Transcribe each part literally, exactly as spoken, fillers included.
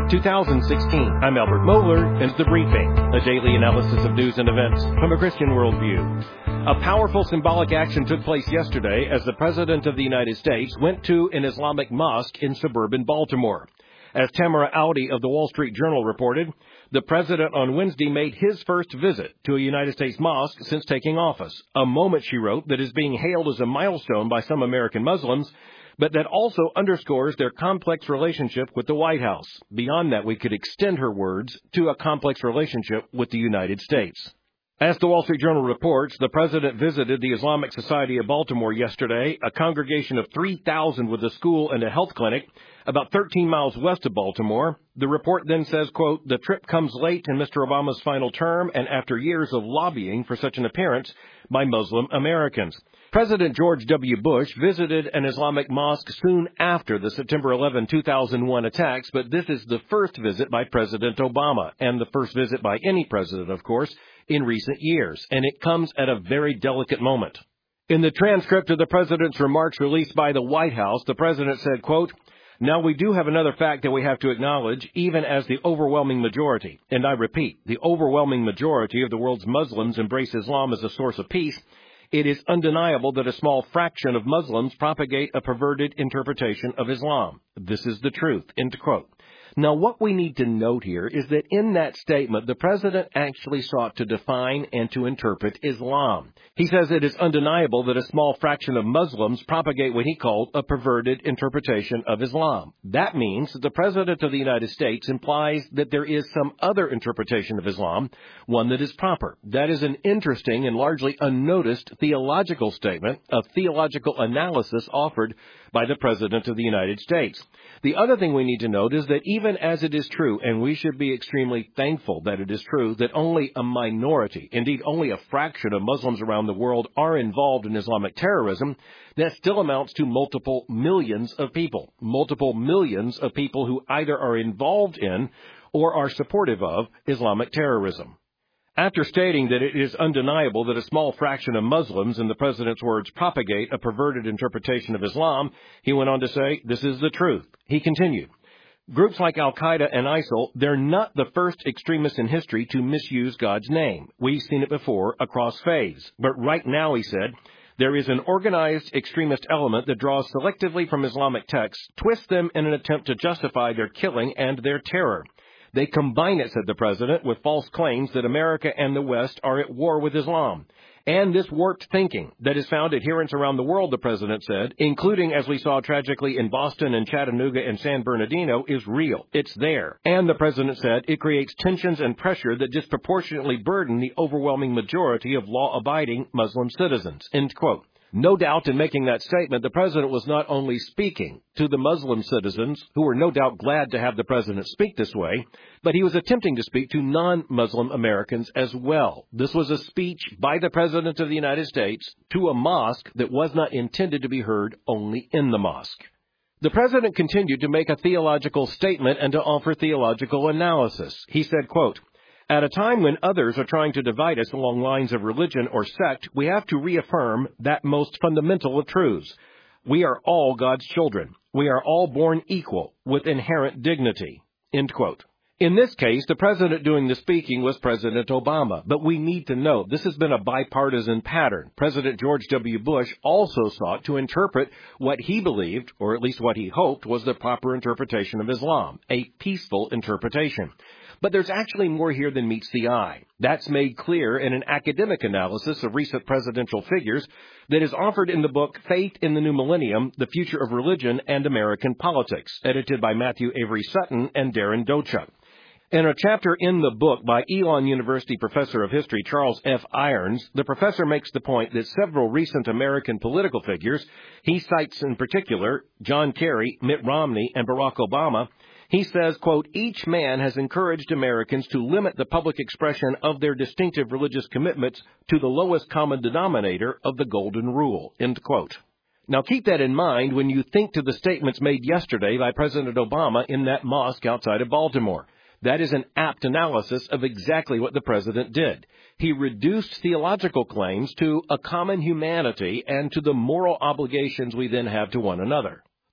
two thousand sixteen. I'm Albert Mohler, and it's The Briefing, a daily analysis of news and events from a Christian worldview. A powerful symbolic action took place yesterday as the President of the United States went to an Islamic mosque in suburban Baltimore. As Tamara Audi of the Wall Street Journal reported, the President on Wednesday made his first visit to a United States mosque since taking office, a moment, she wrote, that is being hailed as a milestone by some American Muslims, but that also underscores their complex relationship with the White House. Beyond that, we could extend her words to a complex relationship with the United States. As the Wall Street Journal reports, the President visited the Islamic Society of Baltimore yesterday, a congregation of three thousand with a school and a health clinic, about thirteen miles west of Baltimore. The report then says, quote, the trip comes late in Mister Obama's final term and after years of lobbying for such an appearance by Muslim Americans. President George W. Bush visited an Islamic mosque soon after the September eleventh, two thousand one attacks, but this is the first visit by President Obama, and the first visit by any president, of course, in recent years, and it comes at a very delicate moment. In the transcript of the President's remarks released by the White House, the President said, quote, now we do have another fact that we have to acknowledge, even as the overwhelming majority, and I repeat, the overwhelming majority of the world's Muslims embrace Islam as a source of peace. It is undeniable that a small fraction of Muslims propagate a perverted interpretation of Islam. This is the truth, end quote. Now, what we need to note here is that in that statement, the President actually sought to define and to interpret Islam. He says it is undeniable that a small fraction of Muslims propagate what he called a perverted interpretation of Islam. That means that the President of the United States implies that there is some other interpretation of Islam, one that is proper. That is an interesting and largely unnoticed theological statement, a theological analysis offered by the President of the United States. The other thing we need to note is that even as it is true, and we should be extremely thankful that it is true, that only a minority, indeed only a fraction of Muslims around the world are involved in Islamic terrorism, that still amounts to multiple millions of people, multiple millions of people who either are involved in or are supportive of Islamic terrorism. After stating that it is undeniable that a small fraction of Muslims, in the President's words, propagate a perverted interpretation of Islam, he went on to say, this is the truth. He continued, groups like Al-Qaeda and ISIL, they're not the first extremists in history to misuse God's name. We've seen it before across faiths. But right now, he said, there is an organized extremist element that draws selectively from Islamic texts, twists them in an attempt to justify their killing and their terror. They combine it, said the President, with false claims that America and the West are at war with Islam. And this warped thinking that has found adherents around the world, the President said, including, as we saw tragically in Boston and Chattanooga and San Bernardino, is real. It's there. And the President said it creates tensions and pressure that disproportionately burden the overwhelming majority of law-abiding Muslim citizens, end quote. No doubt in making that statement, the President was not only speaking to the Muslim citizens, who were no doubt glad to have the President speak this way, but he was attempting to speak to non-Muslim Americans as well. This was a speech by the President of the United States to a mosque that was not intended to be heard only in the mosque. The President continued to make a theological statement and to offer theological analysis. He said, quote, at a time when others are trying to divide us along lines of religion or sect, we have to reaffirm that most fundamental of truths. We are all God's children. We are all born equal with inherent dignity, end quote. In this case, the President doing the speaking was President Obama, but we need to note this has been a bipartisan pattern. President George W. Bush also sought to interpret what he believed, or at least what he hoped, was the proper interpretation of Islam, a peaceful interpretation. But there's actually more here than meets the eye. That's made clear in an academic analysis of recent presidential figures that is offered in the book Faith in the New Millennium, The Future of Religion and American Politics, edited by Matthew Avery Sutton and Darren Dochuk. In a chapter in the book by Elon University professor of history Charles F. Irons, the professor makes the point that several recent American political figures, he cites in particular John Kerry, Mitt Romney, and Barack Obama, he says, quote, each man has encouraged Americans to limit the public expression of their distinctive religious commitments to the lowest common denominator of the golden rule, end quote. Now keep that in mind when you think to the statements made yesterday by President Obama in that mosque outside of Baltimore. That is an apt analysis of exactly what the President did. He reduced theological claims to a common humanity and to the moral obligations we then have to one another.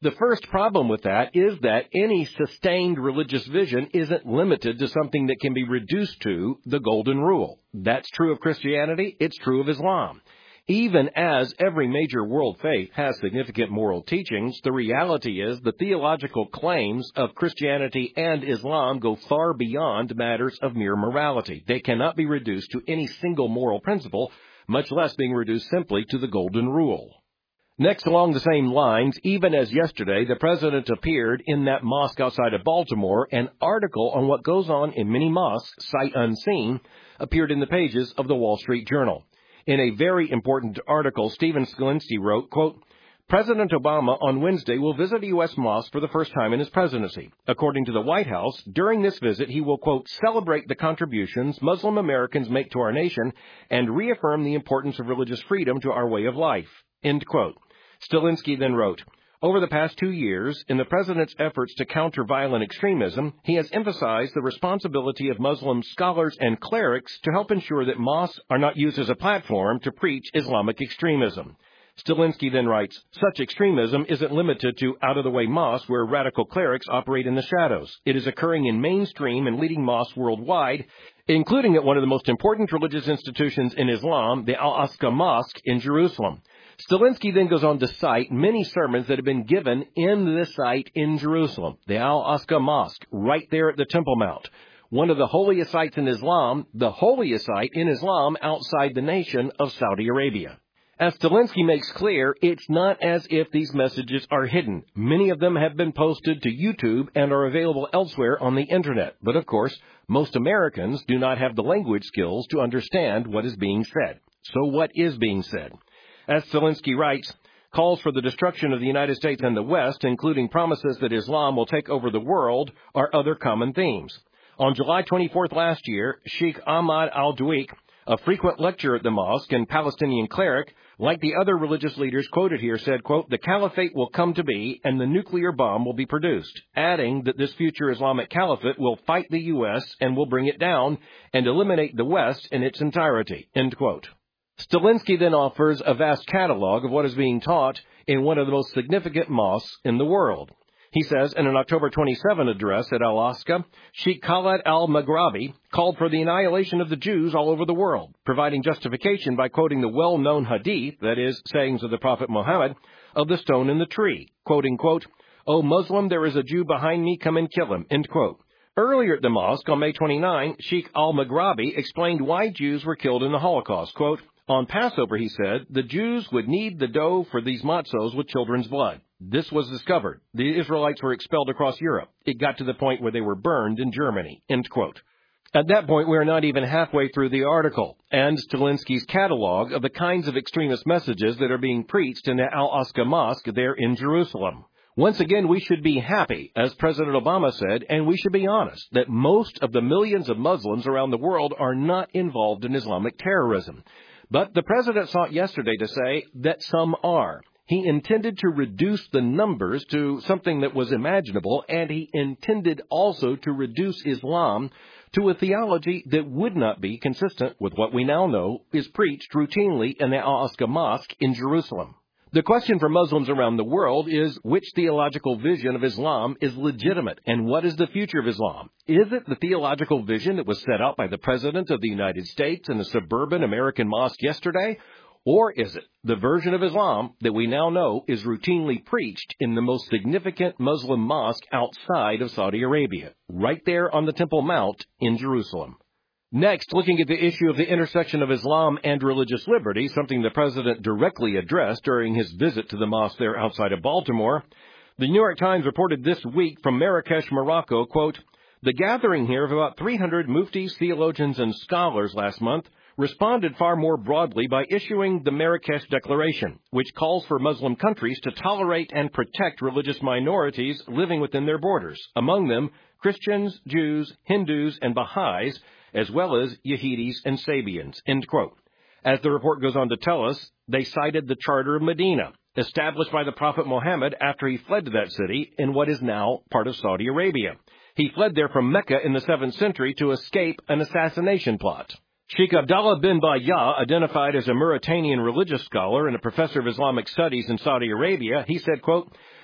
The first problem with that is that any sustained religious vision isn't limited to something that can be reduced to the Golden Rule. That's true of Christianity. It's true of Islam. Even as every major world faith has significant moral teachings, the reality is the theological claims of Christianity and Islam go far beyond matters of mere morality. They cannot be reduced to any single moral principle, much less being reduced simply to the Golden Rule. Next, along the same lines, even as yesterday, the president appeared in that mosque outside of Baltimore. An article on what goes on in many mosques, sight unseen, appeared in the pages of the Wall Street Journal. In a very important article, Stephen Skalinsky wrote, quote, President Obama on Wednesday will visit a U S mosque for the first time in his presidency. According to the White House, during this visit, he will, quote, celebrate the contributions Muslim Americans make to our nation and reaffirm the importance of religious freedom to our way of life, end quote. Stalinsky then wrote, over the past two years, in the president's efforts to counter violent extremism, he has emphasized the responsibility of Muslim scholars and clerics to help ensure that mosques are not used as a platform to preach Islamic extremism. Stalinsky then writes, such extremism isn't limited to out-of-the-way mosques where radical clerics operate in the shadows. It is occurring in mainstream and leading mosques worldwide, including at one of the most important religious institutions in Islam, the Al-Aqsa Mosque in Jerusalem. Stalinsky then goes on to cite many sermons that have been given in this site in Jerusalem, the Al-Aqsa Mosque, right there at the Temple Mount, one of the holiest sites in Islam, the holiest site in Islam outside the nation of Saudi Arabia. As Stalinsky makes clear, it's not as if these messages are hidden. Many of them have been posted to YouTube and are available elsewhere on the Internet. But of course, most Americans do not have the language skills to understand what is being said. So what is being said? As Stalinsky writes, calls for the destruction of the United States and the West, including promises that Islam will take over the world, are other common themes. On July twenty-fourth last year, Sheikh Ahmad al-Dweik, a frequent lecturer at the mosque and Palestinian cleric, like the other religious leaders quoted here, said, quote, the caliphate will come to be and the nuclear bomb will be produced, adding that this future Islamic caliphate will fight the U S and will bring it down and eliminate the West in its entirety, end quote. Stalinsky then offers a vast catalog of what is being taught in one of the most significant mosques in the world. He says in an October twenty-seventh address at Al-Aqsa, Sheikh Khaled al-Maghrabi called for the annihilation of the Jews all over the world, providing justification by quoting the well-known hadith, that is, sayings of the Prophet Muhammad, of the stone and the tree, quoting, quote, O Muslim, there is a Jew behind me, come and kill him, end quote. Earlier at the mosque on May twenty-ninth, Sheikh al-Maghrabi explained why Jews were killed in the Holocaust, quote, on Passover, he said, the Jews would knead the dough for these matzos with children's blood. This was discovered. The Israelites were expelled across Europe. It got to the point where they were burned in Germany, end quote. At that point, we are not even halfway through the article, and Stalinsky's catalog of the kinds of extremist messages that are being preached in the Al-Aqsa Mosque there in Jerusalem. Once again, we should be happy, as President Obama said, and we should be honest, that most of the millions of Muslims around the world are not involved in Islamic terrorism. But the president sought yesterday to say that some are. He intended to reduce the numbers to something that was imaginable, and he intended also to reduce Islam to a theology that would not be consistent with what we now know is preached routinely in the Al-Aqsa Mosque in Jerusalem. The question for Muslims around the world is which theological vision of Islam is legitimate, and what is the future of Islam? Is it the theological vision that was set out by the President of the United States in a suburban American mosque yesterday? Or is it the version of Islam that we now know is routinely preached in the most significant Muslim mosque outside of Saudi Arabia, right there on the Temple Mount in Jerusalem? Next, looking at the issue of the intersection of Islam and religious liberty, something the president directly addressed during his visit to the mosque there outside of Baltimore, the New York Times reported this week from Marrakesh, Morocco, quote, the gathering here of about three hundred muftis, theologians, and scholars last month responded far more broadly by issuing the Marrakesh Declaration, which calls for Muslim countries to tolerate and protect religious minorities living within their borders, among them Christians, Jews, Hindus, and Baha'is, as well as Yehudis and Sabians, end quote. As the report goes on to tell us, they cited the Charter of Medina, established by the Prophet Muhammad after he fled to that city in what is now part of Saudi Arabia. He fled there from Mecca in the seventh century to escape an assassination plot. Sheikh Abdallah bin Bayah, identified as a Mauritanian religious scholar and a professor of Islamic studies in Saudi Arabia, he said, quote,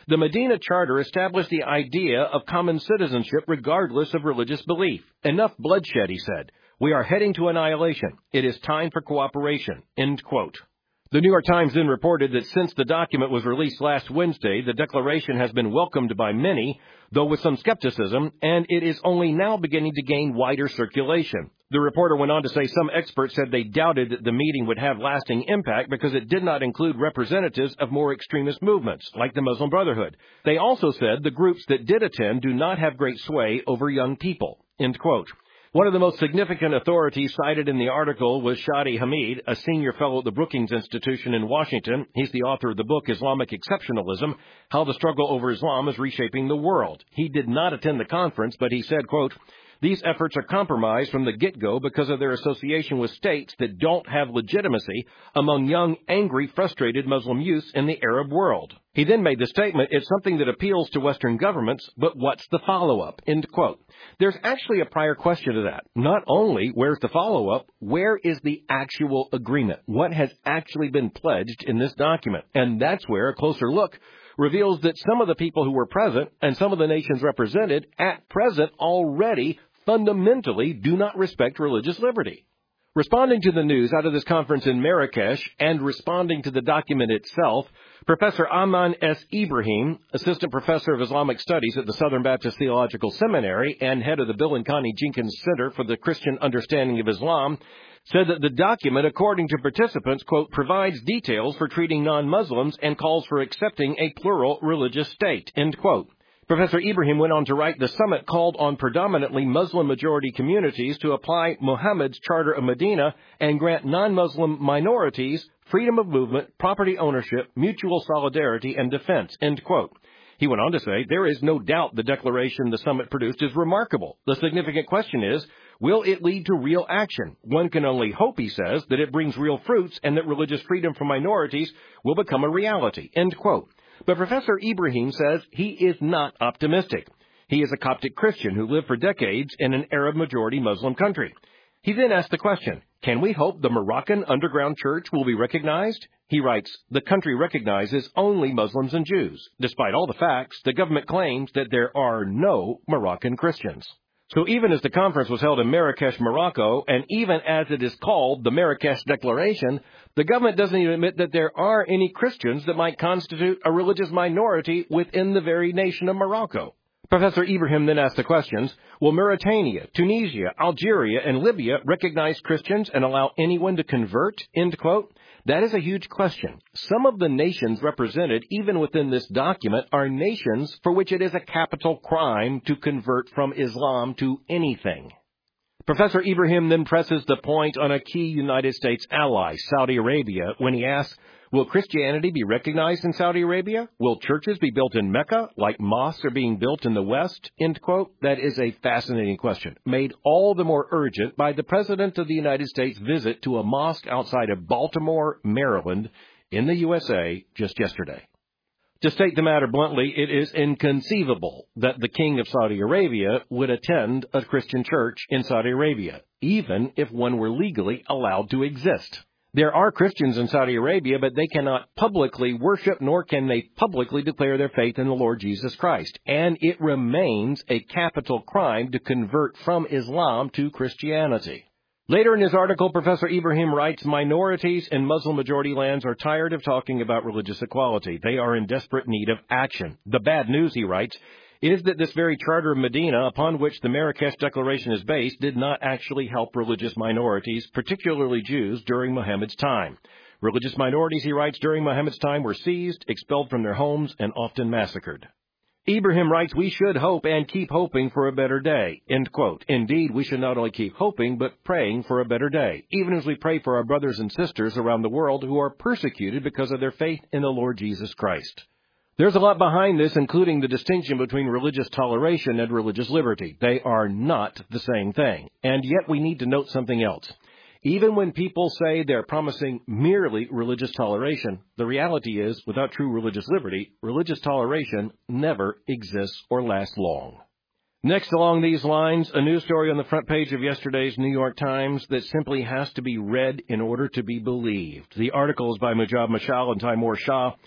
The Medina Charter established the idea of common citizenship regardless of religious belief. Enough bloodshed, he said. We are heading to annihilation. It is time for cooperation. End quote. The New York Times then reported that since the document was released last Wednesday, the declaration has been welcomed by many, though with some skepticism, and it is only now beginning to gain wider circulation. The reporter went on to say some experts said they doubted that the meeting would have lasting impact because it did not include representatives of more extremist movements, like the Muslim Brotherhood. They also said the groups that did attend do not have great sway over young people. End quote. One of the most significant authorities cited in the article was Shadi Hamid, a senior fellow at the Brookings Institution in Washington. He's the author of the book Islamic Exceptionalism, How the Struggle Over Islam is Reshaping the World. He did not attend the conference, but he said, quote, these efforts are compromised from the get-go because of their association with states that don't have legitimacy among young, angry, frustrated Muslim youth in the Arab world. He then made the statement, it's something that appeals to Western governments, but what's the follow-up? End quote. There's actually a prior question to that. Not only where's the follow-up, where is the actual agreement? What has actually been pledged in this document? And that's where a closer look reveals that some of the people who were present and some of the nations represented at present already fundamentally do not respect religious liberty. Responding to the news out of this conference in Marrakesh and responding to the document itself, Professor Ahmad S. Ibrahim, Assistant Professor of Islamic Studies at the Southern Baptist Theological Seminary and head of the Bill and Connie Jenkins Center for the Christian Understanding of Islam, said that the document, according to participants, quote, provides details for treating non-Muslims and calls for accepting a plural religious state, end quote. Professor Ibrahim went on to write, the summit called on predominantly Muslim-majority communities to apply Muhammad's Charter of Medina and grant non-Muslim minorities freedom of movement, property ownership, mutual solidarity, and defense, end quote. He went on to say, there is no doubt the declaration the summit produced is remarkable. The significant question is, will it lead to real action? One can only hope, he says, that it brings real fruits and that religious freedom for minorities will become a reality, end quote. But Professor Ibrahim says he is not optimistic. He is a Coptic Christian who lived for decades in an Arab-majority Muslim country. He then asked the question, can we hope the Moroccan underground church will be recognized? He writes, the country recognizes only Muslims and Jews. Despite all the facts, the government claims that there are no Moroccan Christians. So even as the conference was held in Marrakesh, Morocco, and even as it is called the Marrakesh Declaration, the government doesn't even admit that there are any Christians that might constitute a religious minority within the very nation of Morocco. Professor Ibrahim then asked the questions, will Mauritania, Tunisia, Algeria, and Libya recognize Christians and allow anyone to convert, end quote? That is a huge question. Some of the nations represented, even within this document, are nations for which it is a capital crime to convert from Islam to anything. Professor Ibrahim then presses the point on a key United States ally, Saudi Arabia, when he asks, will Christianity be recognized in Saudi Arabia? Will churches be built in Mecca like mosques are being built in the West? End quote. That is a fascinating question, made all the more urgent by the President of the United States' visit to a mosque outside of Baltimore, Maryland, in the U S A just yesterday. To state the matter bluntly, it is inconceivable that the King of Saudi Arabia would attend a Christian church in Saudi Arabia, even if one were legally allowed to exist. There are Christians in Saudi Arabia, but they cannot publicly worship, nor can they publicly declare their faith in the Lord Jesus Christ. And it remains a capital crime to convert from Islam to Christianity. Later in his article, Professor Ibrahim writes, minorities in Muslim-majority lands are tired of talking about religious equality. They are in desperate need of action. The bad news, he writes, is that this very Charter of Medina, upon which the Marrakesh Declaration is based, did not actually help religious minorities, particularly Jews, during Muhammad's time. Religious minorities, he writes, during Muhammad's time were seized, expelled from their homes, and often massacred. Ibrahim writes, we should hope and keep hoping for a better day, end quote. Indeed, we should not only keep hoping, but praying for a better day, even as we pray for our brothers and sisters around the world who are persecuted because of their faith in the Lord Jesus Christ. There's a lot behind this, including the distinction between religious toleration and religious liberty. They are not the same thing. And yet we need to note something else. Even when people say they're promising merely religious toleration, the reality is, without true religious liberty, religious toleration never exists or lasts long. Next along these lines, a news story on the front page of yesterday's New York Times that simply has to be read in order to be believed. The article is by Mujab Mashal and Taimur Shah.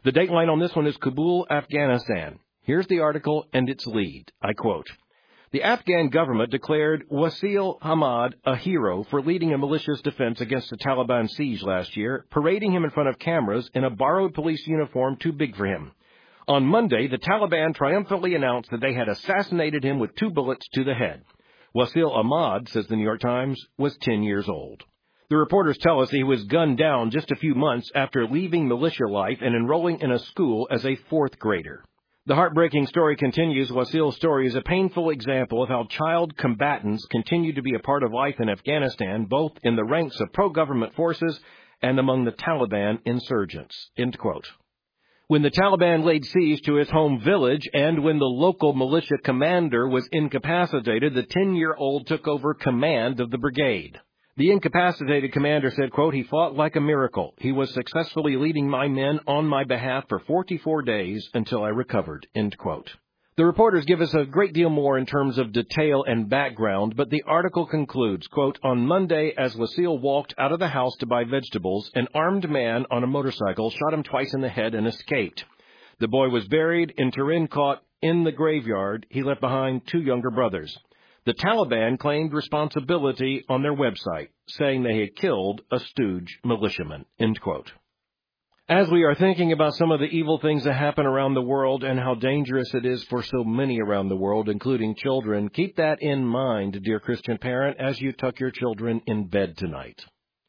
The dateline on this one is Kabul, Afghanistan. Here's the article and its lead. I quote, "The Afghan government declared Wasil Ahmad a hero for leading a malicious defense against a Taliban siege last year, parading him in front of cameras in a borrowed police uniform too big for him. On Monday, the Taliban triumphantly announced that they had assassinated him with two bullets to the head. Wasil Ahmad, says the New York Times, was ten years old. The reporters tell us he was gunned down just a few months after leaving militia life and enrolling in a school as a fourth grader." The heartbreaking story continues. Wasil's story is a painful example of how child combatants continue to be a part of life in Afghanistan, both in the ranks of pro-government forces and among the Taliban insurgents. End quote. When the Taliban laid siege to his home village and when the local militia commander was incapacitated, the ten-year-old took over command of the brigade. The incapacitated commander said, quote, "He fought like a miracle. He was successfully leading my men on my behalf for forty-four days until I recovered," end quote. The reporters give us a great deal more in terms of detail and background, but the article concludes, quote, "On Monday, as Wasil walked out of the house to buy vegetables, an armed man on a motorcycle shot him twice in the head and escaped. The boy was buried in Turin, caught in the graveyard. He left behind two younger brothers. The Taliban claimed responsibility on their website, saying they had killed a stooge militiaman," end quote. As we are thinking about some of the evil things that happen around the world and how dangerous it is for so many around the world, including children, keep that in mind, dear Christian parent, as you tuck your children in bed tonight.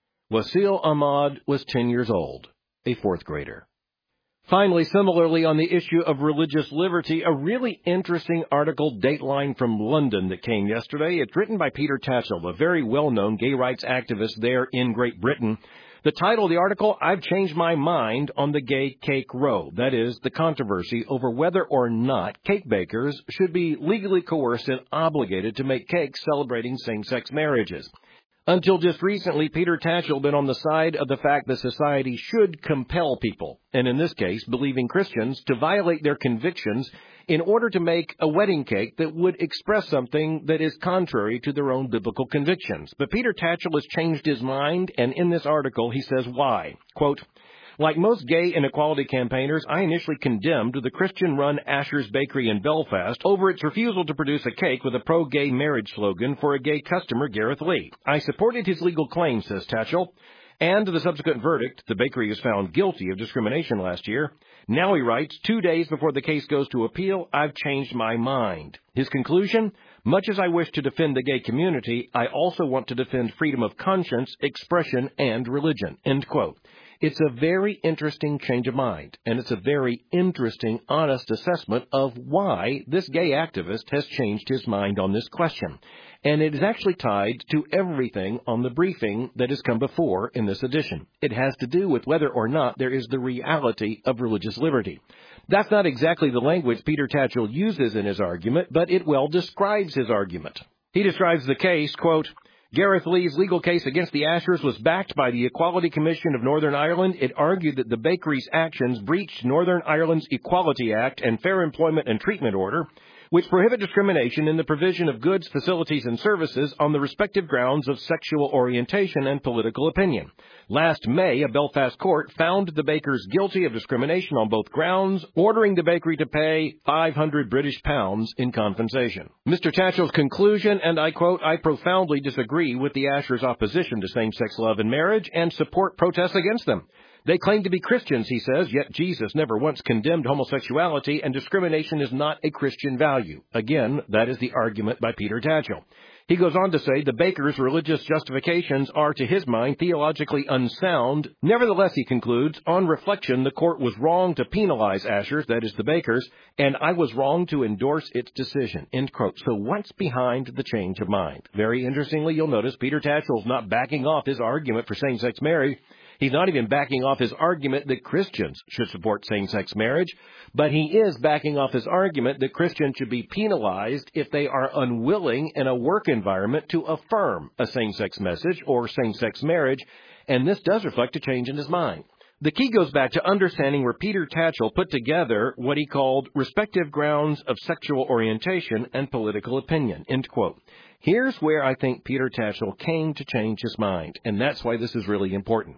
Wasil Ahmad was ten years old, a fourth grader. Finally, similarly on the issue of religious liberty, a really interesting article, Dateline from London, that came yesterday. It's written by Peter Tatchell, a very well-known gay rights activist there in Great Britain. The title of the article, "I've Changed My Mind on the Gay Cake Row." That is, the controversy over whether or not cake bakers should be legally coerced and obligated to make cakes celebrating same-sex marriages. Until just recently, Peter Tatchell had been on the side of the fact that society should compel people, and in this case, believing Christians, to violate their convictions in order to make a wedding cake that would express something that is contrary to their own biblical convictions. But Peter Tatchell has changed his mind, and in this article he says why. Quote, "Like most gay inequality campaigners, I initially condemned the Christian-run Asher's Bakery in Belfast over its refusal to produce a cake with a pro-gay marriage slogan for a gay customer, Gareth Lee. I supported his legal claim," says Tatchell, "and the subsequent verdict. The bakery was found guilty of discrimination last year. Now," he writes, "two days before the case goes to appeal, I've changed my mind." His conclusion, "Much as I wish to defend the gay community, I also want to defend freedom of conscience, expression, and religion," end quote. It's a very interesting change of mind, and it's a very interesting, honest assessment of why this gay activist has changed his mind on this question. And it is actually tied to everything on the briefing that has come before in this edition. It has to do with whether or not there is the reality of religious liberty. That's not exactly the language Peter Tatchell uses in his argument, but it well describes his argument. He describes the case, quote, "Gareth Lee's legal case against the Ashers was backed by the Equality Commission of Northern Ireland. It argued that the bakery's actions breached Northern Ireland's Equality Act and Fair Employment and Treatment Order, which prohibit discrimination in the provision of goods, facilities, and services on the respective grounds of sexual orientation and political opinion. Last May, a Belfast court found the bakers guilty of discrimination on both grounds, ordering the bakery to pay five hundred British pounds in compensation." Mister Tatchell's conclusion, and I quote, "I profoundly disagree with the Ashers' opposition to same-sex love and marriage and support protests against them. They claim to be Christians," he says, "yet Jesus never once condemned homosexuality, and discrimination is not a Christian value." Again, that is the argument by Peter Tatchell. He goes on to say the baker's religious justifications are, to his mind, theologically unsound. Nevertheless, he concludes, "On reflection, the court was wrong to penalize Ashers," that is the bakers, "and I was wrong to endorse its decision," end quote. So what's behind the change of mind? Very interestingly, you'll notice Peter Tatchell's not backing off his argument for same-sex marriage. He's not even backing off his argument that Christians should support same-sex marriage, but he is backing off his argument that Christians should be penalized if they are unwilling in a work environment to affirm a same-sex message or same-sex marriage, and this does reflect a change in his mind. The key goes back to understanding where Peter Tatchell put together what he called respective grounds of sexual orientation and political opinion, end quote. Here's where I think Peter Tatchell came to change his mind, and that's why this is really important.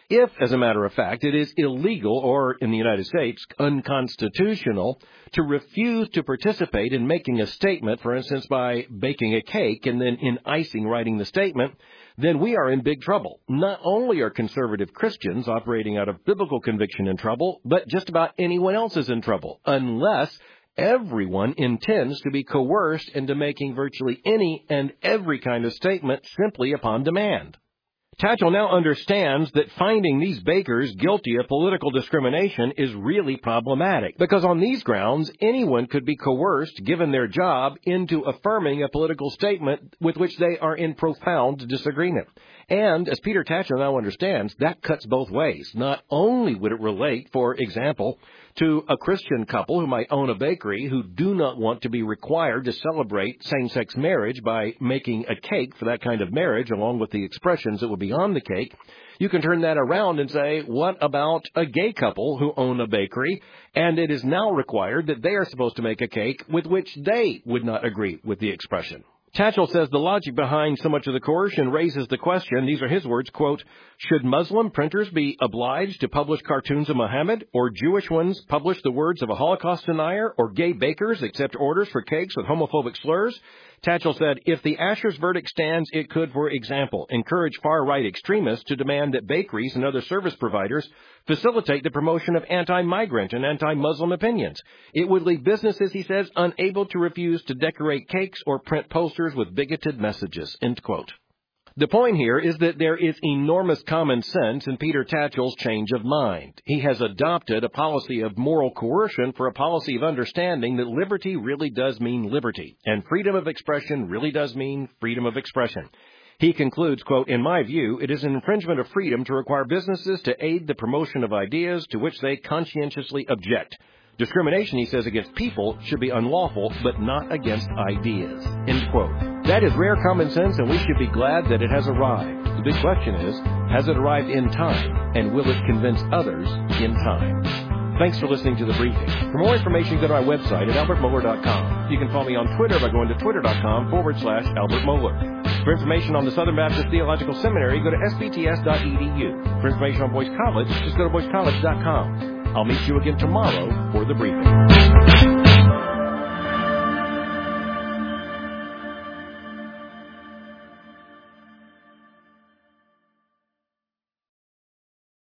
If, as a matter of fact, it is illegal or, in the United States, unconstitutional to refuse to participate in making a statement, for instance, by baking a cake and then in icing writing the statement, then we are in big trouble. Not only are conservative Christians operating out of biblical conviction in trouble, but just about anyone else is in trouble, unless everyone intends to be coerced into making virtually any and every kind of statement simply upon demand. Tatchell now understands that finding these bakers guilty of political discrimination is really problematic, because on these grounds, anyone could be coerced, given their job, into affirming a political statement with which they are in profound disagreement. And, as Peter Tatchell now understands, that cuts both ways. Not only would it relate, for example, to a Christian couple who might own a bakery who do not want to be required to celebrate same-sex marriage by making a cake for that kind of marriage, along with the expressions that would be on the cake. You can turn that around and say, what about a gay couple who own a bakery, and it is now required that they are supposed to make a cake with which they would not agree with the expression? Tatchell says the logic behind so much of the coercion raises the question, these are his words, quote, should Muslim printers be obliged to publish cartoons of Muhammad, or Jewish ones publish the words of a Holocaust denier, or gay bakers accept orders for cakes with homophobic slurs? Tatchell said, if the Asher's verdict stands, it could, for example, encourage far-right extremists to demand that bakeries and other service providers facilitate the promotion of anti-migrant and anti-Muslim opinions. It would leave businesses, he says, unable to refuse to decorate cakes or print posters with bigoted messages, end quote. The point here is that there is enormous common sense in Peter Tatchell's change of mind. He has adopted a policy of moral coercion for a policy of understanding that liberty really does mean liberty, and freedom of expression really does mean freedom of expression. He concludes, quote, in my view, it is an infringement of freedom to require businesses to aid the promotion of ideas to which they conscientiously object. Discrimination, he says, against people should be unlawful, but not against ideas, end quote. That is rare common sense, and we should be glad that it has arrived. The big question is, has it arrived in time, and will it convince others in time? Thanks for listening to The Briefing. For more information, go to our website at albert mohler dot com. You can follow me on Twitter by going to twitter.com forward slash Albert Mohler. For information on the Southern Baptist Theological Seminary, go to s b t s dot e d u. For information on Boyce College, just go to boyce college dot com. I'll meet you again tomorrow for The Briefing.